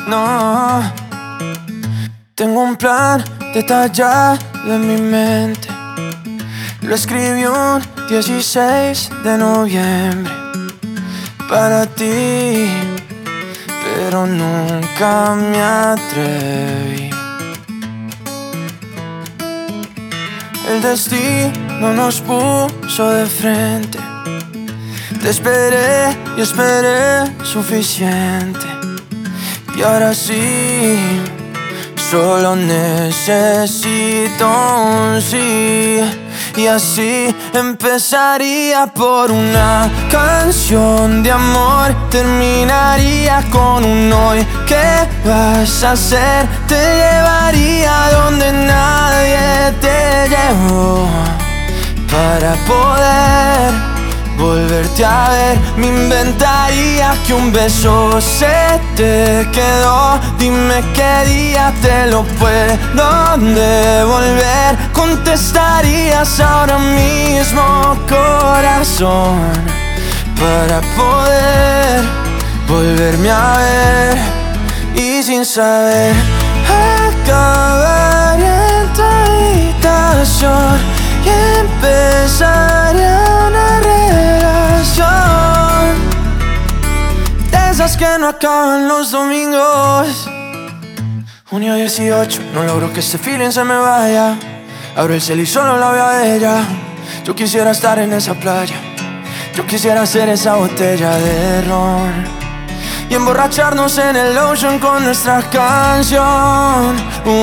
no. Tengo un plan detallado en mi mente. Lo escribí un 16 de noviembre para ti, pero nunca me atreví. El destino nos puso de frente. Te esperé y esperé suficiente. Y ahora sí, solo necesito un sí. Y así empezaría por una canción de amor. Terminaría con un hoy. ¿Qué vas a hacer? Te llevaría donde nadie te llevó. Para poder volverte a ver, me inventaría que un beso se te quedó. Dime qué día te lo puedo devolver. Contestarías ahora mismo, corazón, para poder volverme a ver. Y sin saber, acabaría en tu habitación y empezaría una relación de esas que no acaban los domingos. Junio 18, no logro que este feeling se me vaya. Abro el cel y solo la veo a ella. Yo quisiera estar en esa playa. Yo quisiera ser esa botella de ron y emborracharnos en el ocean con nuestra canción.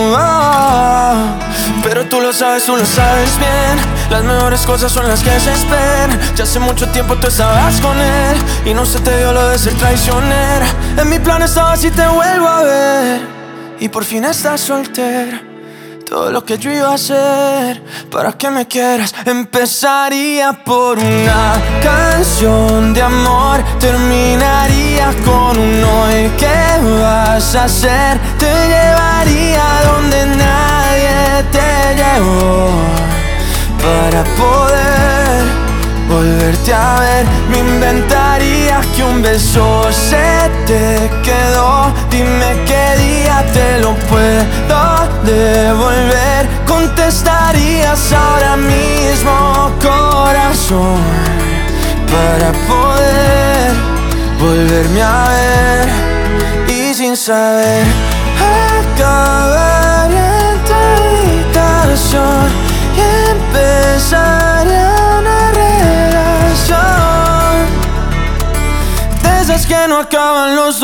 Pero tú lo sabes bien. Las mejores cosas son las que se esperan. Ya hace mucho tiempo tú estabas con él y no se te dio lo de ser traicionera. En mi plan estaba si te vuelvo a ver. Y por fin estás soltera. Todo lo que yo iba a hacer para que me quieras. Empezaría por una canción de amor. Terminaría con un hoy. ¿Qué vas a hacer? Te llevaría donde nadie te llevó. Para poder volverte a ver, me inventaría que un beso se te quedó. Dime qué día te lo puedo devolver. Contestarías ahora mismo, corazón, para poder volverme a ver. Y sin saber, acabaría en tu habitación y empezaría una relación de esas que no acaban los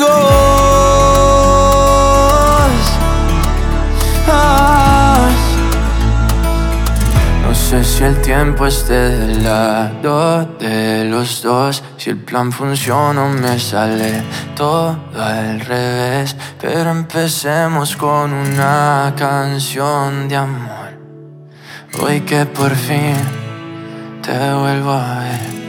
domingos. No sé si el tiempo esté del lado de los dos, si el plan funciona o me sale todo al revés. Pero empecemos con una canción de amor. Hoy que por fin te vuelvo a ver.